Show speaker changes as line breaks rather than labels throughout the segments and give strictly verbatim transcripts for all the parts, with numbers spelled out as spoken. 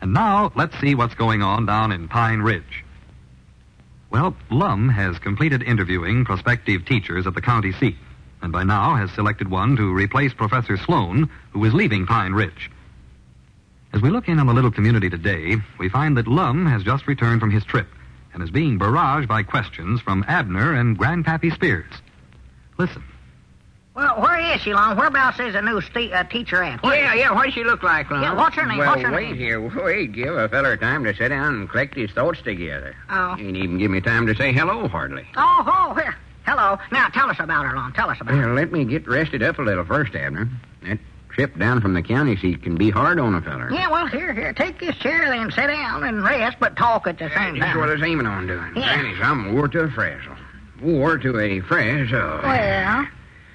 And now, let's see what's going on down in Pine Ridge. Well, Lum has completed interviewing prospective teachers at the county seat, and by now has selected one to replace Professor Sloan, who is leaving Pine Ridge. As we look in on the little community today, we find that Lum has just returned from his trip and is being barraged by questions from Abner and Grandpappy Spears. Listen.
Well, where is she, Lum? Whereabouts is a new st- uh, teacher at? Where
yeah, yeah, what does she look like, Lum?
Yeah, what's her name?
Well,
what's her
wait
name?
here. Wait, give a feller time to sit down and collect his thoughts together.
Oh.
He ain't even give me time to say hello, hardly.
Oh, oh, here. Hello. Now, tell us about her, Lum. Tell us about
Well,
her.
let me get rested up a little first, Abner. That trip down from the county seat can be hard on a feller.
Yeah, well, here, here. Take this chair, then sit down and rest, but talk at the same
That's
time.
what I was aiming on doing.
Yeah.
Granny's, I'm wore to a frazzle. Wore to a frazzle.
Well...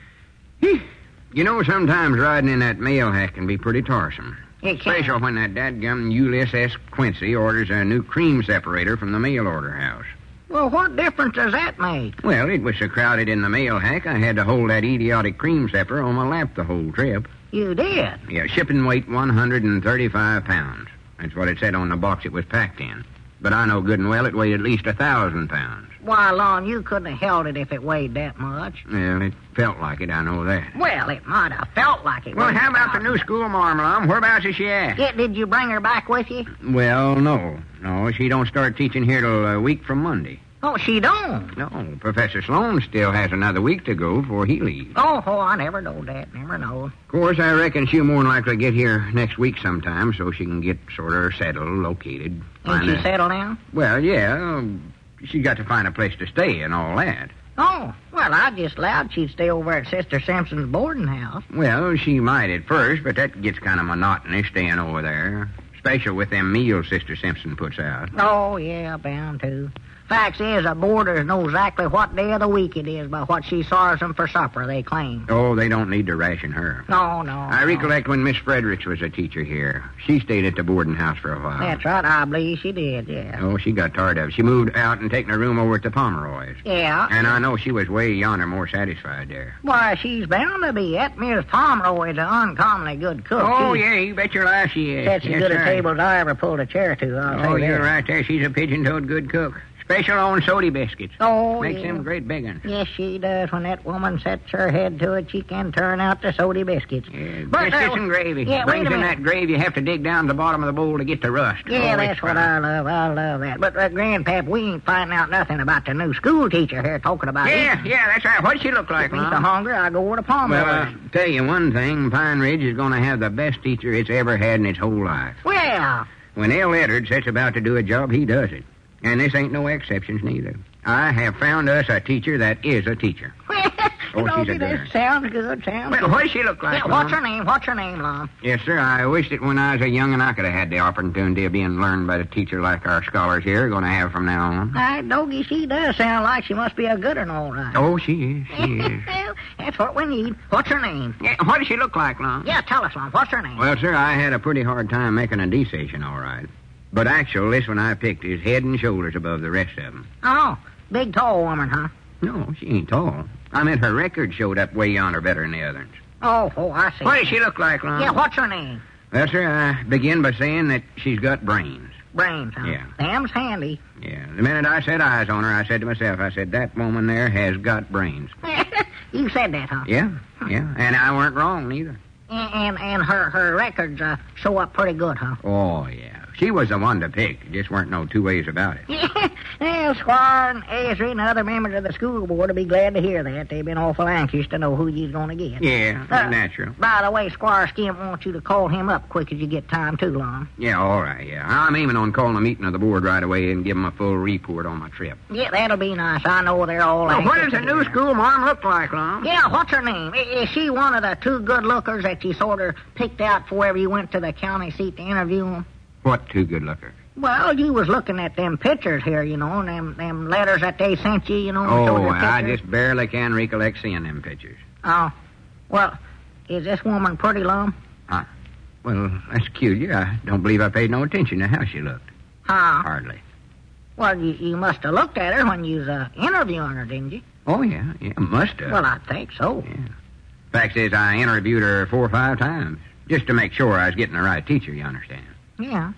You know, sometimes riding in that mail hack can be pretty tiresome.
It can.
Especially when that dadgum Ulysses Quincy orders a new cream separator from the mail order house.
Well, what difference does that make?
Well, it was so crowded in the mail hack, I had to hold that idiotic cream separator on my lap the whole trip.
You did?
Yeah, shipping weight one hundred thirty-five pounds. That's what it said on the box it was packed in. But I know good and well it weighed at least a thousand pounds.
Why, Lon, you couldn't have held it if it weighed that much.
Well, it felt like it, I know that.
Well, it might have felt like it.
Well,
weighed
how about the
a
new school marm, Lum? Whereabouts is she at?
Yeah, did you bring her back with you?
Well, no. No, she don't start teaching here till a week from Monday.
Oh, she don't?
No, Professor Sloan still has another week to go before he leaves.
Oh, oh, I never know that. Never know.
Of course, I reckon she'll more than likely get here next week sometime so she can get sort of settled, located.
Ain't she
a...
settled down?
Well, yeah. Um, she's got to find a place to stay and all that.
Oh, well, I just allowed she'd stay over at Sister Simpson's boarding house.
Well, she might at first, but that gets kind of monotonous staying over there. Especially with them meals Sister Simpson puts out.
Oh, yeah, bound to. Fact is, the boarders know exactly what day of the week it is by what she serves them for supper, they claim.
Oh, they don't need to ration her.
No, no.
I
no.
recollect when Miss Fredericks was a teacher here. She stayed at the boarding house for a while.
That's right, I believe she did, yeah.
Oh, she got tired of it. She moved out and taken a room over at the Pomeroy's.
Yeah.
And I know she was way yonder more satisfied there.
Why, she's bound to be. That Miss Pomeroy is an uncommonly good cook.
Oh,
She's
yeah, you bet your life she is.
That's as
Yes,
good
sir.
a table as I ever pulled a chair to, I'll
Oh,
say
you're
that.
right there. She's a pigeon-toed good cook. Special on soda biscuits.
Oh,
Makes
yeah.
them great big ones.
Yes, she does. When that woman sets her head to it, she can turn out the soda biscuits.
Yeah,
But,
biscuits
uh,
and gravy.
yeah,
Brings
wait a
in
minute.
that gravy, you have to dig down to the bottom of the bowl to get the rust.
Yeah,
oh,
that's
it's
what
fine.
I love. I love that. But, uh, Grandpap, we ain't finding out nothing about the new school teacher here talking about
Yeah,
eating.
yeah, that's right. What does she look like,
If me so
Mom?
hungry, I go over to Pomeroy.
Well, I'll tell you one thing. Pine Ridge is going to have the best teacher it's ever had in its whole life.
well,
When L. Leonard sets about to do a job, he does it. And this ain't no exceptions, neither. I have found us a teacher that is a teacher. Oh,
no,
she's a
that
girl.
sounds good, sounds
Well,
good.
what does she look like,
Yeah, what's her
Mom?
name? What's her name, Lon?
Yes, sir. I wish that when I was a young and I could have had the opportunity of being learned by a teacher like our scholars here are going to have from now on.
Hey, Doggy, she does sound like she must be a good one, all right.
Oh, she is. She is.
Well, that's what we need. What's her name?
Yeah, what does she look like, Lon?
Yeah, tell us, Lon. What's her name?
Well, sir, I had a pretty hard time making a decision, all right. But actually, this one I picked is head and shoulders above the rest of them.
Oh, big, tall woman, huh?
No, she ain't tall. I meant her record showed up way yonder better than the others.
Oh, oh, I see.
What does she look like, Lon?
Yeah, what's her name?
Well, sir, I begin by saying that she's got brains.
Brains, huh?
Yeah.
Them's handy.
Yeah, the minute I set eyes on her, I said to myself, I said, that woman there has got brains.
You said that, huh?
Yeah, yeah, and I weren't wrong, neither.
And and, and her, her records uh, show up pretty good, huh?
Oh, yeah. She was the one to pick. Just weren't no two ways about it.
Yeah, well, Squire and Ezra and other members of the school board will be glad to hear that. They've been awful anxious to know who you're going to get.
Yeah,
Uh,
natural.
By the way, Squire Skim wants you to call him up quick as you get time, too, Lon.
Yeah, all right, yeah. I'm aiming on calling a meeting of the board right away and give them a full report on my trip.
Yeah, that'll be nice. I know they're all
Well, what
anxious
does the
to
new
hear.
school marm look like, Lon?
Yeah, what's her name? I- Is she one of the two good lookers that you sort of picked out for wherever you went to the county seat to interview them?
What two good lookers?
Well, you was looking at them pictures here, you know, and them, them letters that they sent you, you know. and showed
Oh,
their
I
pictures.
just barely can recollect seeing them pictures.
Oh, well, is this woman pretty, Lum?
Huh? Well, that's peculiar. I don't believe I paid no attention to how she looked.
Huh?
Hardly.
Well, you, you must have looked at her when you was uh, interviewing her, didn't you?
Oh, yeah, yeah, must have.
Well, I think so.
Yeah. Fact is, I interviewed her four or five times, just to make sure I was getting the right teacher, you understand.
Yeah.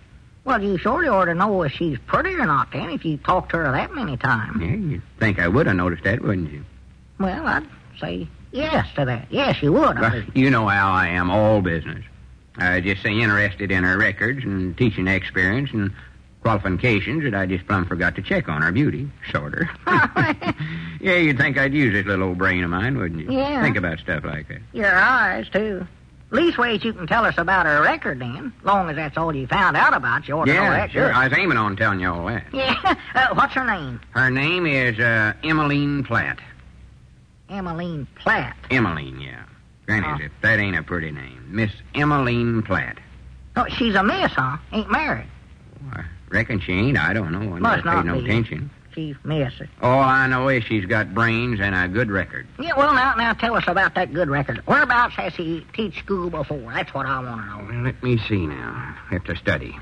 Well, you surely ought to know if she's pretty or not, then, if you talked to her that many times.
Yeah, you'd think I would have noticed that, wouldn't you?
Well, I'd say yes to that. Yes, you would.
Well, you know how I am, all business. I just say interested in her records and teaching experience and qualifications that I just plumb forgot to check on her beauty, sorter. Yeah, you'd think I'd use this little old brain of mine, wouldn't you?
Yeah.
Think about stuff like that.
Your eyes, too. Leastways, you can tell us about her record, then. Long as that's all you found out about, you ought to know
Yeah,
that.
sure.
Good.
I was aiming on telling you all that.
Yeah. Uh, what's her name?
Her name is uh, Emmeline Platt.
Emmeline Platt.
Emmeline, yeah. Granny,
Oh.
if that ain't a pretty name. Miss Emmeline Platt.
Oh, she's a miss, huh? Ain't married.
I reckon she ain't. I don't know. I
Must
never paid
not
no
be.
attention.
She's miss.
All I know is she's got brains and a good record.
Yeah, well, now, now tell us about that good record. Whereabouts has he teach school before? That's what I want to know.
Well, let me see now. Have to study.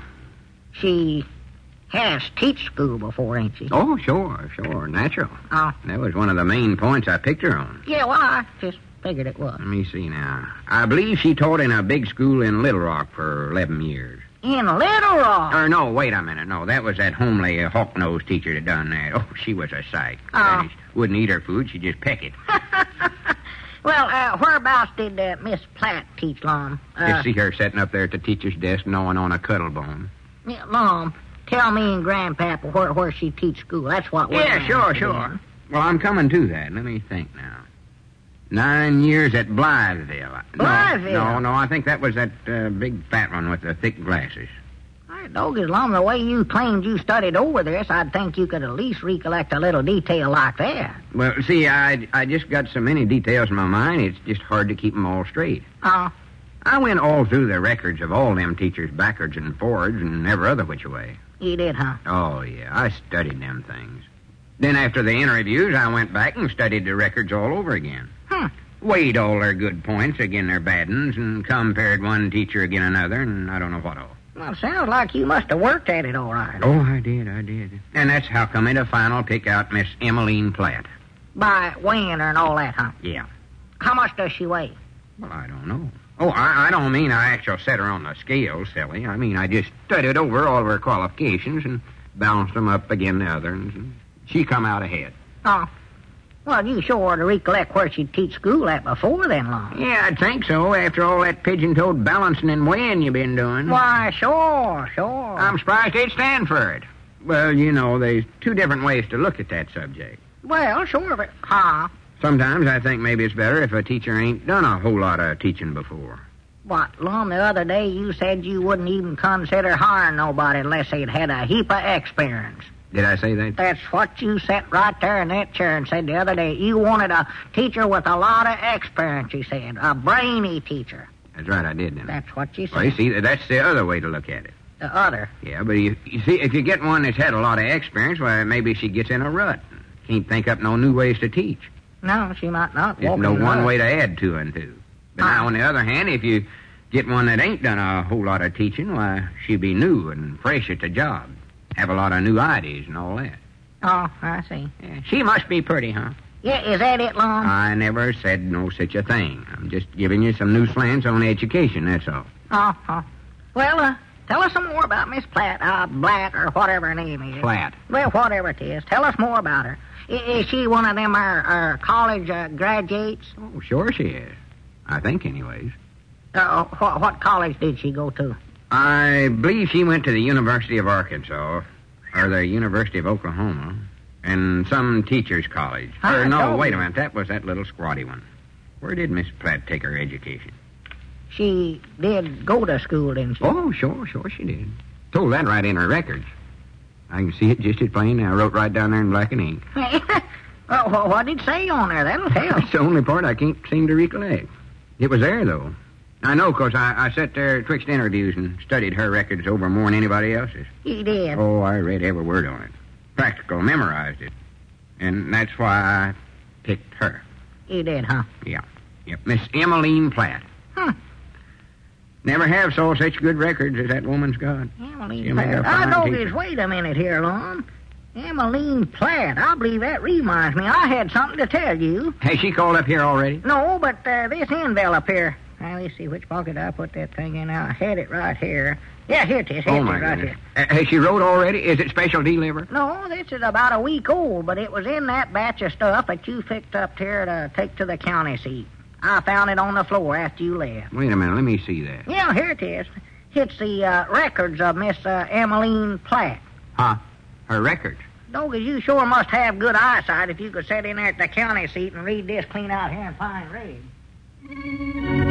She has teach school before, ain't she?
Oh, sure, sure. Natural.
Oh.
That was one of the main points I picked her on.
Yeah, well, I just figured it was.
Let me see now. I believe she taught in a big school in Little Rock for eleven years.
In Little Rock.
Or no, wait a minute. No, that was that homely uh, hawk-nosed teacher that done that. Oh, she was a sight.
Oh.
She wouldn't eat her food. She'd just peck it.
Well, uh, whereabouts did uh, Miss Platt teach, Lum? Uh,
Just see her sitting up there at the teacher's desk gnawing on a cuddle bone.
yeah, Lum, tell me and Grandpapa where, where she teach school. That's what we're
Yeah, sure,
interested
sure.
in.
Well, I'm coming to that. Let me think now. Nine years at Blytheville. No,
Blytheville?
No, no, I think that was that uh, big fat one with the thick glasses.
All right, Dog, as long the way you claimed you studied over this, I'd think you could at least recollect a little detail like that.
Well, see, I I just got so many details in my mind, it's just hard to keep them all straight.
Oh,
I went all through the records of all them teachers backwards and forwards and every other which way.
you did, huh?
Oh, yeah, I studied them things. Then after the interviews, I went back and studied the records all over again.
Hmm.
Weighed all their good points again their bad uns and compared one teacher again another, and I don't know what all.
Well, sounds like you must have worked at it all right.
Oh, I did, I did. And that's how come in a final pick out Miss Emmeline Platt.
By weighing her and all that, huh?
Yeah.
How much does she weigh?
Well, I don't know. Oh, I, I don't mean I actually set her on the scale, silly. I mean I just studied over all of her qualifications and balanced them up again the others, and she come out ahead.
Oh. Well, you sure ought to recollect where she'd teach school at before then, Lum.
Yeah, I'd think so, after all that pigeon-toed balancing and weighing you been doing.
Why, sure, sure.
I'm surprised they'd stand for it. Well, you know, there's two different ways to look at that subject.
Well, sure, but... Huh?
Sometimes I think maybe it's better if a teacher ain't done a whole lot of teaching before.
What, Lum, the other day you said you wouldn't even consider hiring nobody unless they'd had a heap of experience.
Did I say that?
That's what you sat right there in that chair and said the other day. You wanted a teacher with a lot of experience, you said. A brainy teacher.
That's right, I did, didn't I?
That's what you said.
Well, you see, that's the other way to look at it.
The other.
Yeah, but you, you see, if you get one that's had a lot of experience, well, maybe she gets in a rut. Can't think up no new ways to teach.
No, she might not.
There's
walk
no
in the
one
mud.
way to add two and two. But
Ah.
now, on the other hand, if you get one that ain't done a whole lot of teaching, why, she'd be new and fresh at the job. Have a lot of new ideas and all that.
Oh, I see.
Yeah, she must be pretty, huh?
Yeah, is that it, Lum?
I never said no such a thing. I'm just giving you some new slants on education, that's all.
Oh, oh. Well, uh, tell us some more about Miss Platt, uh, Blatt, or whatever her name is.
Platt.
Well, whatever it is. Tell us more about her. I- Is she one of them our, our college uh, graduates?
Oh, sure she is. I think, anyways.
Uh, what, what college did she go to?
I believe she went to the University of Arkansas, or the University of Oklahoma, and some teacher's college.
I
or no,
told
wait
you.
a minute, that was that little squatty one. Where did Miss Platt take her education?
She did go to school, didn't she?
Oh, sure, sure she did. Told that right in her records. I can see it just as plain now. Wrote right down there in black and ink.
Oh, well, what did it say on there? That'll tell.
That's the only part I can't seem to recollect. It was there, though. I know, 'cause I, I sat there twixt interviews and studied her records over more than anybody else's.
He did.
Oh, I read every word on it. Practical, memorized it. And that's why I picked her.
He did, huh?
Yeah. Yep, Miss Emmeline Platt.
Hmm.
Never have saw such good records as that woman's got.
Emmeline
She made a
Platt. I
fine
noticed.
teacher.
Wait a minute here, Lon. Emmeline Platt. I believe that reminds me. I had something to tell you.
Has she called up here already?
No, but uh, this envelope here. Now, let's see, which pocket I put that thing in. I had it right here. Yeah, here it is. Here
Oh,
it
my
is, right
goodness.
here.
Uh, has she wrote already? Is it special deliver?
No, this is about a week old, but it was in that batch of stuff that you picked up here to take to the county seat. I found it on the floor after you left.
Wait a minute. Let me see that.
Yeah, here it is. It's the uh, records of Miss uh, Emmeline Platt.
Huh? Her records?
Doggy, you sure must have good eyesight if you could sit in there at the county seat and read this clean out here in fine red.